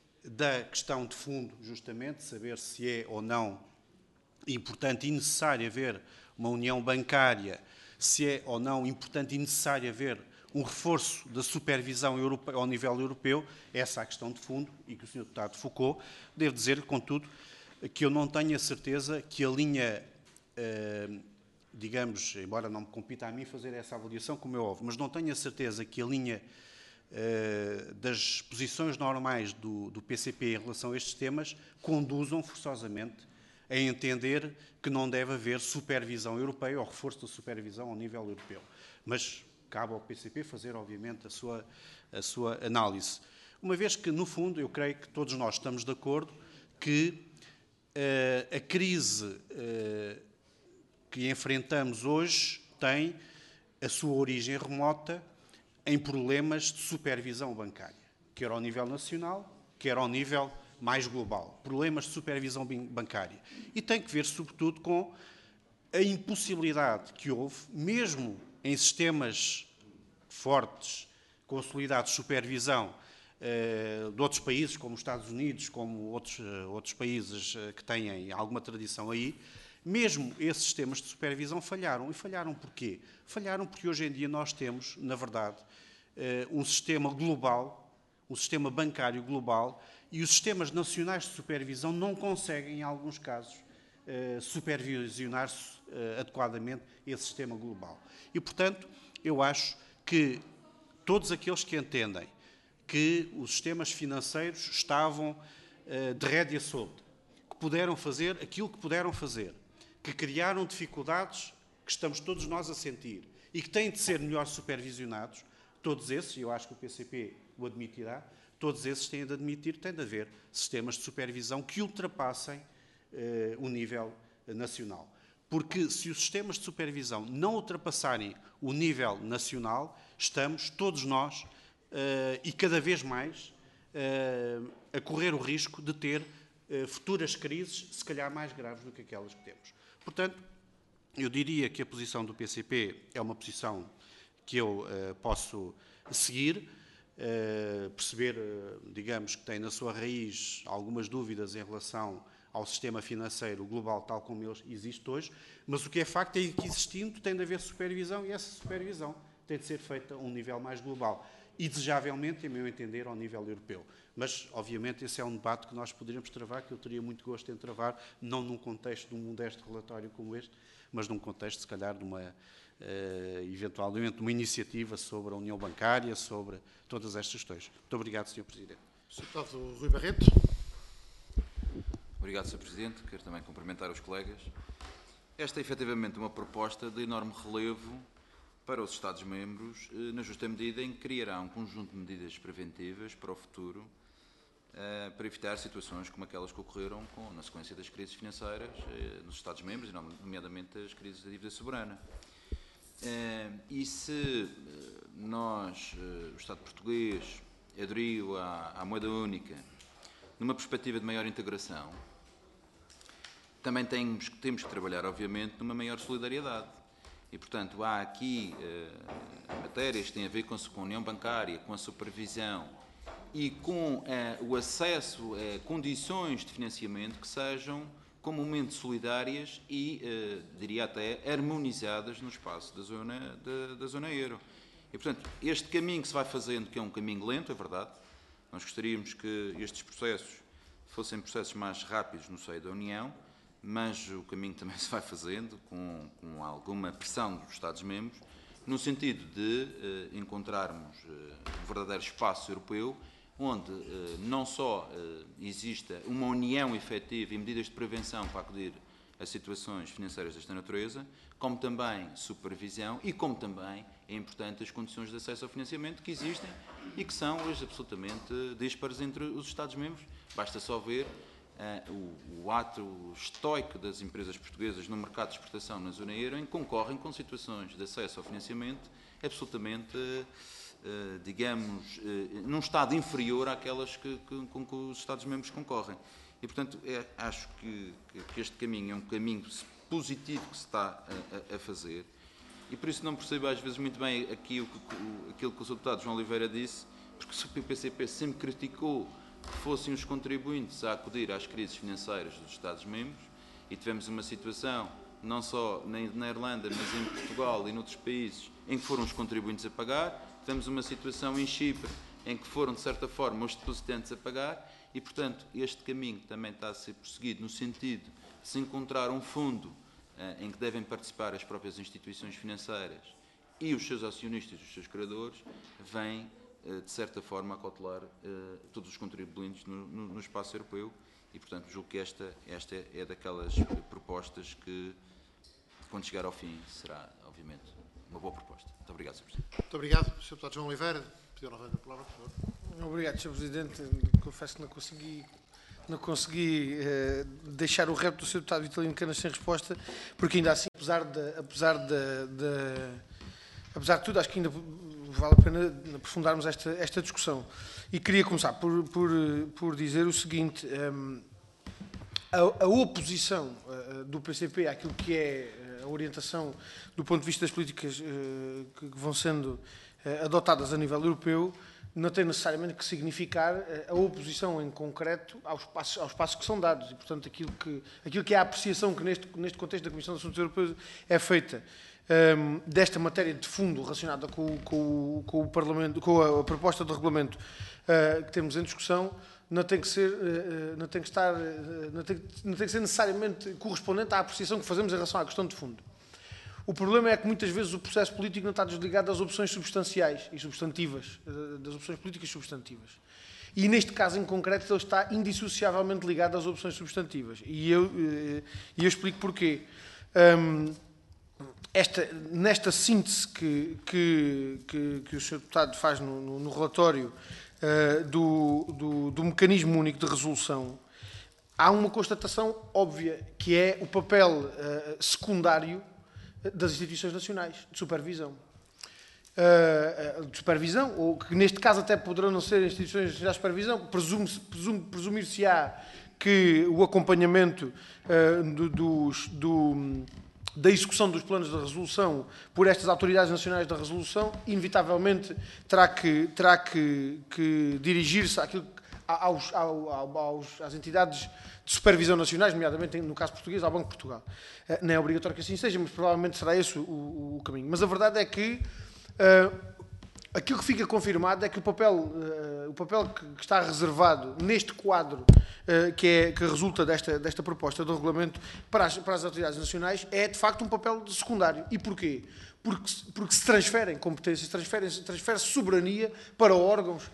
de fundo, justamente, saber se é ou não importante e necessário haver uma união bancária, se é ou não importante e necessário haver um reforço da supervisão ao nível europeu, essa é a questão de fundo e que o Sr. Deputado focou. Devo dizer, contudo, que eu não tenho a certeza que a linha digamos, embora não me compita a mim fazer essa avaliação, como é óbvio, mas não tenho a certeza que a linha das posições normais do PCP em relação a estes temas conduzam forçosamente a entender que não deve haver supervisão europeia ou reforço da supervisão ao nível europeu. Mas cabe ao PCP fazer, obviamente, a sua análise. Uma vez que, no fundo, eu creio que todos nós estamos de acordo que a crise que enfrentamos hoje tem a sua origem remota em problemas de supervisão bancária, quer ao nível nacional, quer ao nível mais global. Problemas de supervisão bancária. E tem que ver, sobretudo, com a impossibilidade que houve, mesmo em sistemas fortes, consolidados de supervisão de outros países, como os Estados Unidos, como outros países que têm alguma tradição aí, mesmo esses sistemas de supervisão falharam. E falharam porquê? Falharam porque hoje em dia nós temos, na verdade, um sistema global, um sistema bancário global, e os sistemas nacionais de supervisão não conseguem, em alguns casos, supervisionar-se adequadamente esse sistema global. E, portanto, eu acho que todos aqueles que entendem que os sistemas financeiros estavam de rédea solta, que puderam fazer aquilo que puderam fazer, que criaram dificuldades que estamos todos nós a sentir e que têm de ser melhor supervisionados, todos esses, e eu acho que o PCP o admitirá, todos esses têm de admitir que tem de haver sistemas de supervisão que ultrapassem o nível nacional. Porque se os sistemas de supervisão não ultrapassarem o nível nacional, estamos todos nós, e cada vez mais, a correr o risco de ter futuras crises, se calhar mais graves do que aquelas que temos. Portanto, Eu diria que a posição do PCP é uma posição que eu posso seguir, perceber, digamos, que tem na sua raiz algumas dúvidas em relação ao sistema financeiro global tal como ele existe hoje, mas o que é facto é que, existindo, tem de haver supervisão, e essa supervisão tem de ser feita a um nível mais global e, desejavelmente, em meu entender, ao nível europeu. Mas, obviamente, esse é um debate que nós poderíamos travar, que eu teria muito gosto em travar, não num contexto de um modesto relatório como este, mas num contexto, se calhar, de uma, eventualmente, uma iniciativa sobre a União Bancária, sobre todas estas questões. Muito obrigado, Sr. Presidente. Sr. Deputado Rui Barreto. Obrigado, Sr. Presidente. Quero também cumprimentar os colegas. Esta é, efetivamente, uma proposta de enorme relevo para os Estados-membros, na justa medida em que criará um conjunto de medidas preventivas para o futuro, para evitar situações como aquelas que ocorreram na sequência das crises financeiras nos Estados-membros, nomeadamente as crises da dívida soberana. E se o Estado português aderiu à moeda única numa perspectiva de maior integração, também temos que trabalhar, obviamente, numa maior solidariedade. E, portanto, há aqui matérias que têm a ver com a união bancária, com a supervisão e com o acesso a condições de financiamento que sejam comumente solidárias e, diria até, harmonizadas no espaço da zona euro. E, portanto, este caminho que se vai fazendo, que é um caminho lento, é verdade, nós gostaríamos que estes processos fossem processos mais rápidos no seio da União, mas o caminho também se vai fazendo com alguma pressão dos Estados-membros, no sentido de encontrarmos um verdadeiro espaço europeu, onde não só exista uma união efetiva e medidas de prevenção para acudir a situações financeiras desta natureza, como também supervisão e como também é importante as condições de acesso ao financiamento que existem e que são hoje absolutamente díspares entre os Estados-membros. Basta só ver o ato estoico das empresas portuguesas no mercado de exportação na zona euro, em que concorrem com situações de acesso ao financiamento absolutamente, digamos, num estado inferior àquelas com que os Estados-membros concorrem. E, portanto, acho que este caminho é um caminho positivo que se está a fazer, e por isso não percebo às vezes muito bem aquilo que o Sr. Deputado João Oliveira disse, porque o PCP sempre criticou que fossem os contribuintes a acudir às crises financeiras dos Estados-membros, e tivemos uma situação, não só na Irlanda, mas em Portugal e noutros países, em que foram os contribuintes a pagar. Tivemos uma situação em Chipre, em que foram, de certa forma, os depositantes a pagar, e, portanto, este caminho também está a ser prosseguido no sentido de se encontrar um fundo em que devem participar as próprias instituições financeiras e os seus acionistas, os seus credores, vem, de certa forma, a cautelar todos os contribuintes no espaço europeu, e, portanto, julgo que esta é daquelas propostas que, quando chegar ao fim, será, obviamente, uma boa proposta. Muito obrigado, Sr. Presidente. Muito obrigado, Sr. Deputado João Oliveira. Pediu novamente a palavra, por favor. Obrigado, Sr. Presidente. Confesso que não consegui deixar o repto do Sr. Deputado Vitalino Canas sem resposta, porque ainda assim, apesar de tudo, acho que ainda vale a pena aprofundarmos esta discussão. E queria começar por dizer o seguinte: a oposição do PCP àquilo que é a orientação do ponto de vista das políticas que vão sendo adotadas a nível europeu não tem necessariamente que significar a oposição em concreto aos passos que são dados. E, portanto, aquilo que é a apreciação que neste contexto da Comissão de Assuntos Europeus é feita desta matéria de fundo relacionada com o Parlamento, com a proposta de regulamento que temos em discussão, não tem que ser necessariamente correspondente à apreciação que fazemos em relação à questão de fundo. O problema é que muitas vezes o processo político não está desligado das opções substanciais e substantivas, das opções políticas substantivas. E neste caso em concreto ele está indissociavelmente ligado às opções substantivas. E eu explico porquê. Nesta síntese que o Sr. Deputado faz no relatório do mecanismo único de resolução, há uma constatação óbvia, que é o papel secundário das instituições nacionais de supervisão. Ou que neste caso até poderão não ser instituições nacionais de supervisão, presumir-se-á que o acompanhamento da execução dos planos de resolução por estas autoridades nacionais da resolução, inevitavelmente terá que dirigir-se às entidades de supervisão nacionais, nomeadamente, no caso português, ao Banco de Portugal. Não é obrigatório que assim seja, mas provavelmente será esse o caminho. Mas a verdade é que aquilo que fica confirmado é que o papel que está reservado neste quadro que resulta desta proposta de regulamento para as autoridades nacionais é, de facto, um papel secundário. E porquê? Porque se transferem competências, transfere-se soberania para órgãos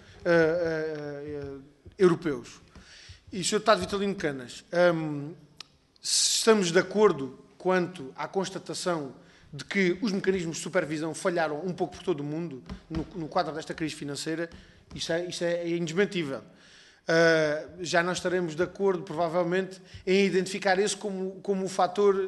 europeus. E, Sr. Deputado Vitalino Canas, se estamos de acordo quanto à constatação de que os mecanismos de supervisão falharam um pouco por todo o mundo no quadro desta crise financeira, isso é indesmentível. Já não estaremos de acordo, provavelmente, em identificar esse como o fator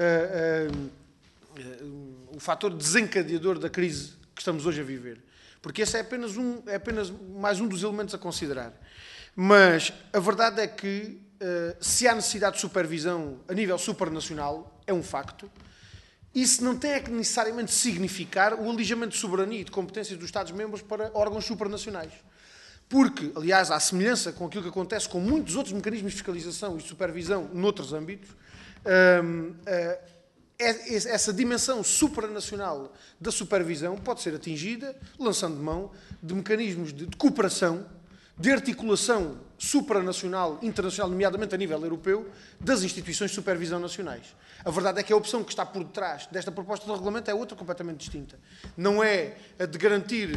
desencadeador da crise que estamos hoje a viver. Porque esse é apenas mais um dos elementos a considerar. Mas a verdade é que, se há necessidade de supervisão a nível supranacional, é um facto. Isso não tem que necessariamente significar o alijamento de soberania e de competências dos Estados-membros para órgãos supranacionais. Porque, aliás, à semelhança com aquilo que acontece com muitos outros mecanismos de fiscalização e de supervisão noutros âmbitos, essa dimensão supranacional da supervisão pode ser atingida lançando mão de mecanismos de cooperação, de articulação supranacional, internacional, nomeadamente a nível europeu, das instituições de supervisão nacionais. A verdade é que a opção que está por detrás desta proposta de regulamento é outra completamente distinta. Não é a de garantir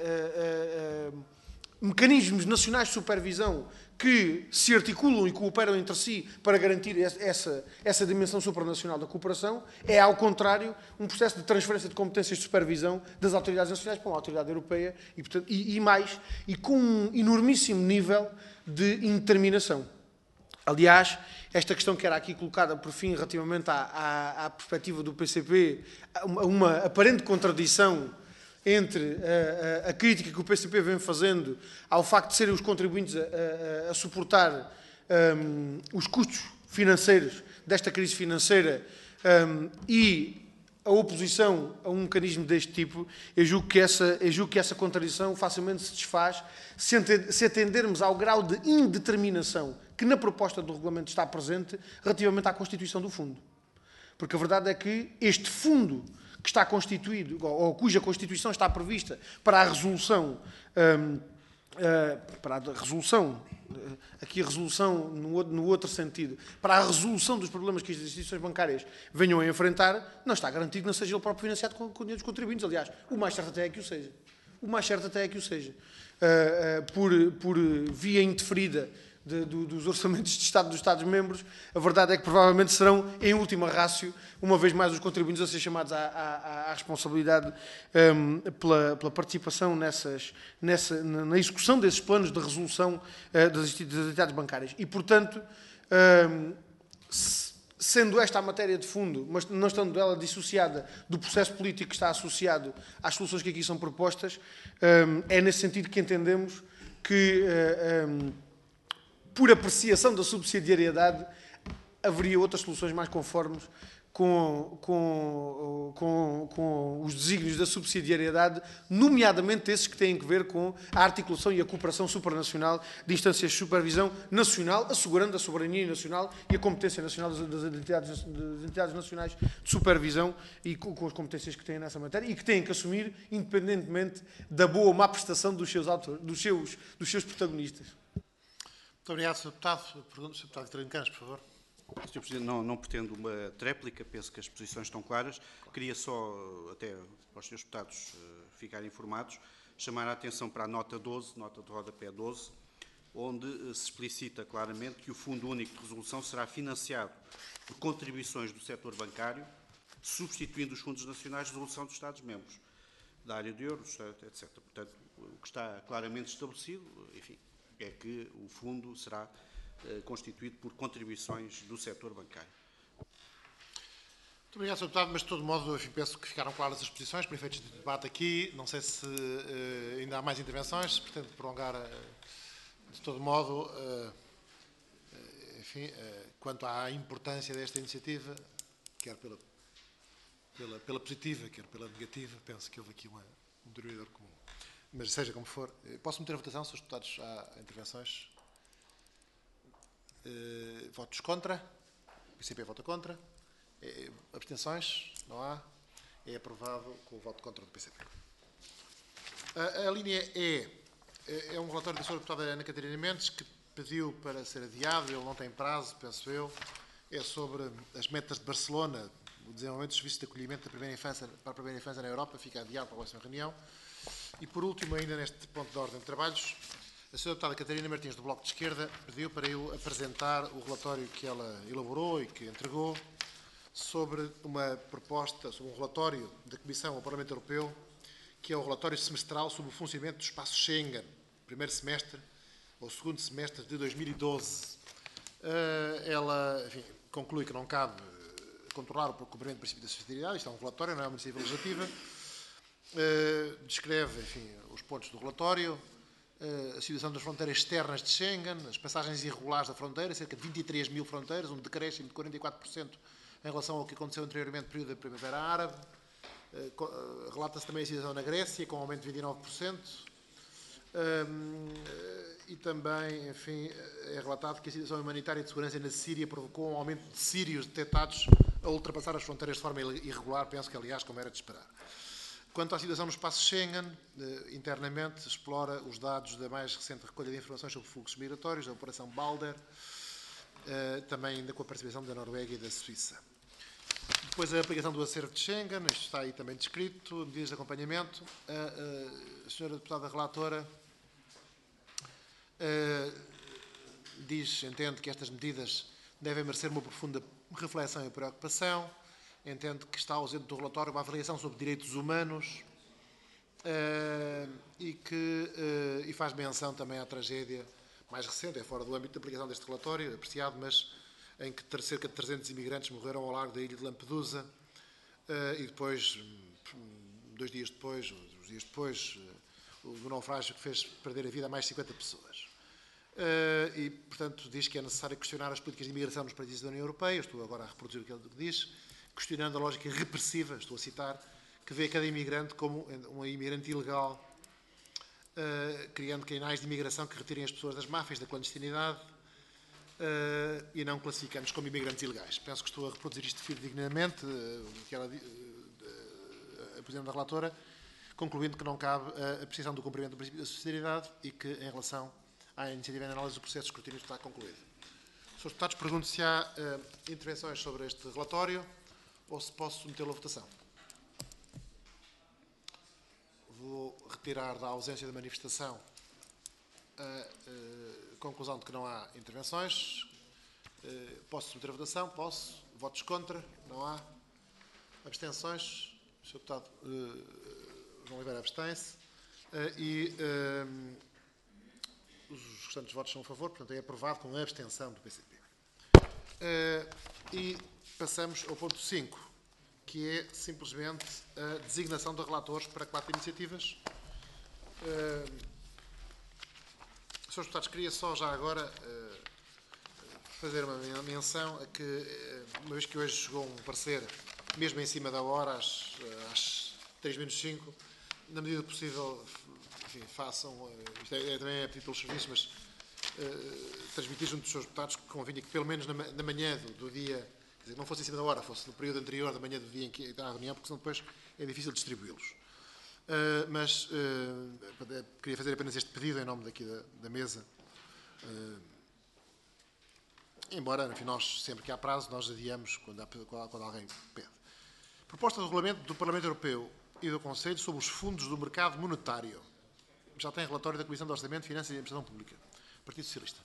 mecanismos nacionais de supervisão que se articulam e cooperam entre si para garantir essa dimensão supranacional da cooperação, é, ao contrário, um processo de transferência de competências de supervisão das autoridades nacionais para uma autoridade europeia e com um enormíssimo nível de indeterminação. Aliás, esta questão que era aqui colocada, por fim, relativamente à perspectiva do PCP, uma aparente contradição entre a crítica que o PCP vem fazendo ao facto de serem os contribuintes a suportar os custos financeiros desta crise financeira e a oposição a um mecanismo deste tipo, eu julgo que essa contradição facilmente se desfaz se atendermos ao grau de indeterminação que na proposta do regulamento está presente relativamente à constituição do fundo. Porque a verdade é que este fundo que está constituído, ou cuja constituição está prevista para a resolução, aqui a resolução no outro sentido, para a resolução dos problemas que as instituições bancárias venham a enfrentar, não está garantido que não seja ele próprio financiado com o dinheiro dos contribuintes. Aliás, o mais certo até é que o seja. Por via interferida dos orçamentos de Estado dos Estados-membros, a verdade é que provavelmente serão, em última ratio, uma vez mais os contribuintes a ser chamados à responsabilidade pela participação na execução desses planos de resolução das entidades bancárias. E, portanto, sendo esta a matéria de fundo, mas não estando ela dissociada do processo político que está associado às soluções que aqui são propostas, é nesse sentido que entendemos que por apreciação da subsidiariedade, haveria outras soluções mais conformes com os desígnios da subsidiariedade, nomeadamente esses que têm a ver com a articulação e a cooperação supranacional de instâncias de supervisão nacional, assegurando a soberania nacional e a competência nacional das entidades nacionais de supervisão e com as competências que têm nessa matéria e que têm que assumir, independentemente da boa ou má prestação dos seus protagonistas. Muito obrigado, Sr. Deputado. Pergunto, Sr. Deputado Vitalino Canas, por favor. Sr. Presidente, não pretendo uma tréplica, penso que as posições estão claras. Queria só, até para os Srs. Deputados ficarem informados, chamar a atenção para a nota 12, nota de rodapé 12, onde se explicita claramente que o Fundo Único de Resolução será financiado por contribuições do setor bancário, substituindo os fundos nacionais de resolução dos Estados-membros, da área de euro, etc. Portanto, o que está claramente estabelecido, enfim, é que o fundo será constituído por contribuições do setor bancário. Muito obrigado, Sr. Deputado, mas de todo modo, enfim, penso que ficaram claras as posições, para efeitos de debate aqui. Não sei se ainda há mais intervenções, se pretende prolongar. De todo modo, enfim, quanto à importância desta iniciativa, quer pela positiva, quer pela negativa. Penso que houve aqui um denominador comum. Mas, seja como for, posso meter a votação, Srs. Deputados, há intervenções? Votos contra? O PCP vota contra. Abstenções? Não há. É aprovado com o voto contra do PCP. A linha E é um relatório da Sra. Deputada Ana Catarina Mendes, que pediu para ser adiado, ele não tem prazo, penso eu. É sobre as metas de Barcelona, o desenvolvimento dos serviços de acolhimento da primeira infância, para a primeira infância na Europa, fica adiado para a próxima reunião. E, por último, ainda neste ponto de ordem de trabalhos, a Sra. Deputada Catarina Martins, do Bloco de Esquerda, pediu para eu apresentar o relatório que ela elaborou e que entregou sobre uma proposta, sobre um relatório da Comissão ao Parlamento Europeu, que é o relatório semestral sobre o funcionamento do espaço Schengen, primeiro semestre ou segundo semestre de 2012. Ela, enfim, conclui que não cabe controlar o cumprimento do princípio da subsidiariedade, isto é um relatório, não é uma iniciativa legislativa. Descreve, enfim, os pontos do relatório, a situação das fronteiras externas de Schengen, as passagens irregulares da fronteira, cerca de 23 mil fronteiras, um decréscimo de 44% em relação ao que aconteceu anteriormente no período da Primavera Árabe. Relata-se também a situação na Grécia, com um aumento de 29%. E também, enfim, é relatado que a situação humanitária e de segurança na Síria provocou um aumento de sírios detectados a ultrapassar as fronteiras de forma irregular, penso que, aliás, como era de esperar. Quanto à situação no espaço Schengen, internamente explora os dados da mais recente recolha de informações sobre fluxos migratórios, da Operação Balder, também ainda com a participação da Noruega e da Suíça. Depois a aplicação do acervo de Schengen, isto está aí também descrito, medidas de acompanhamento. A senhora deputada relatora entende que estas medidas devem merecer uma profunda reflexão e preocupação, entende que está ausente do relatório uma avaliação sobre direitos humanos e faz menção também à tragédia mais recente, é fora do âmbito de aplicação deste relatório, apreciado, mas em que cerca de 300 imigrantes morreram ao largo da ilha de Lampedusa e depois, 2 dias depois, uns dias depois, do naufrágio que fez perder a vida a mais de 50 pessoas. E, portanto, diz que é necessário questionar as políticas de imigração nos países da União Europeia, estou agora a reproduzir o que ele diz, questionando a lógica repressiva, estou a citar, que vê cada imigrante como um imigrante ilegal, criando canais de imigração que retirem as pessoas das máfias, da clandestinidade, e não classificando-os como imigrantes ilegais. Penso que estou a reproduzir isto fidedignamente, que ela, a Presidente da Relatora, concluindo que não cabe a precisão do cumprimento do princípio da subsidiariedade e que, em relação à iniciativa de análise do processo de escrutínio, está concluído. Srs. Deputados, pergunto se há intervenções sobre este relatório ou se posso submetê-lo à votação. Vou retirar da ausência de manifestação a conclusão de que não há intervenções. Posso submeter a votação? Posso. Votos contra? Não há. Abstenções? O Sr. Deputado João Oliveira abstém-se. Os restantes votos são a favor, portanto é aprovado com a abstenção do PCP. E passamos ao ponto 5, que é simplesmente a designação de relatores para 4 iniciativas. Srs. Deputados, queria só já agora fazer uma menção a que, uma vez que hoje chegou um parecer, mesmo em cima da hora, às 3:05, na medida do possível, enfim, façam, isto também é pedido pelos serviços, mas transmitir junto dos seus deputados que convinha que pelo menos na manhã do dia, quer dizer, não fosse em cima da hora, fosse no período anterior da manhã do dia em que está a reunião, porque senão depois é difícil distribuí-los. Mas queria fazer apenas este pedido em nome daqui da mesa. Embora, enfim, nós, sempre que há prazo, nós adiamos quando alguém pede. Proposta do Regulamento do Parlamento Europeu e do Conselho sobre os fundos do mercado monetário. Já tem relatório da Comissão de Orçamento, Finanças e Administração Pública. Partido Socialista.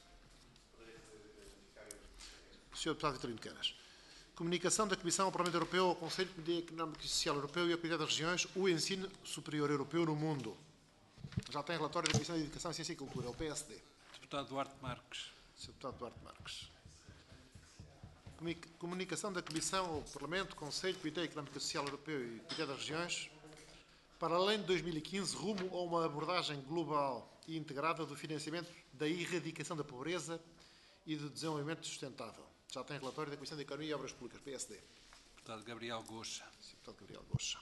Sr. Deputado Vitorino Canas. Comunicação da Comissão ao Parlamento Europeu, ao Conselho de Política Económica e Social Europeu e à Comunidade das Regiões, o ensino superior europeu no mundo. Já tem relatório da Comissão de Educação, Ciência e Cultura, o PSD. Deputado Duarte Marques. Sr. Deputado Duarte Marques. Comunicação da Comissão ao Parlamento, Conselho, Comitê Económico e Social Europeu e Comitê das Regiões, para além de 2015, rumo a uma abordagem global e integrada do financiamento da erradicação da pobreza e do desenvolvimento sustentável. Já tem relatório da Comissão de Economia e Obras Públicas, PSD. Deputado Gabriel Goxa. Deputado Gabriel Goxa.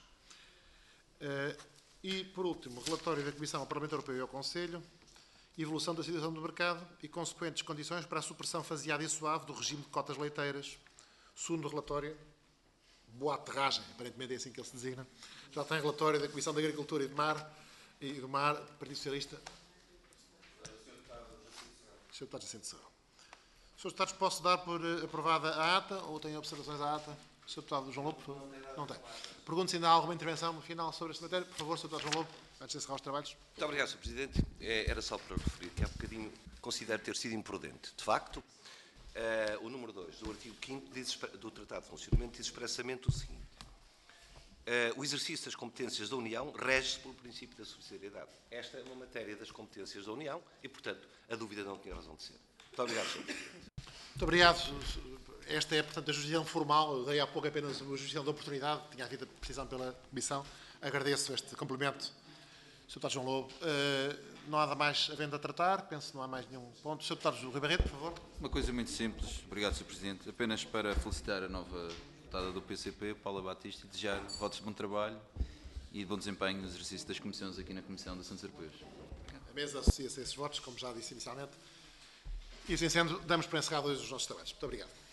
E, por último, relatório da Comissão ao Parlamento Europeu e ao Conselho, evolução da situação do mercado e consequentes condições para a supressão faseada e suave do regime de cotas leiteiras. Segundo o relatório, boa aterragem, aparentemente é assim que ele se designa. Já tem relatório da Comissão de Agricultura e do Mar, Partido Socialista. Sr. Deputado Jacinto Serrão. Srs. Deputados, posso dar por aprovada a ata ou têm observações à ata? Sr. Deputado João Lobo? Não tem. Pergunto se ainda há alguma intervenção no final sobre esta matéria. Por favor, Sr. Deputado João Lobo, antes de encerrar os trabalhos. Muito obrigado, Sr. Presidente. Era só para referir que há bocadinho considero ter sido imprudente. De facto, o número 2 do artigo 5º do Tratado de Funcionamento diz expressamente o seguinte. O exercício das competências da União rege-se pelo princípio da subsidiariedade. Esta é uma matéria das competências da União e, portanto, a dúvida não tinha razão de ser. Muito obrigado, Sr. Presidente. Muito obrigado. Esta é, portanto, a jurisdição formal. Eu dei há pouco apenas uma jurisdição de oportunidade. Tinha havido a precisão pela Comissão. Agradeço este complemento, Sr. Deputado João Lobo. Não há nada mais havendo a tratar. Penso que não há mais nenhum ponto. Sr. Deputado Rui Barreto, por favor. Uma coisa muito simples. Obrigado, Sr. Presidente. Apenas para felicitar a nova deputada do PCP, Paula Batista, e desejar votos de bom trabalho e de bom desempenho no exercício das comissões aqui na Comissão de Assuntos Europeus. A mesa associa-se a esses votos, como já disse inicialmente. E assim sendo, damos por encerrado hoje os nossos trabalhos. Muito obrigado.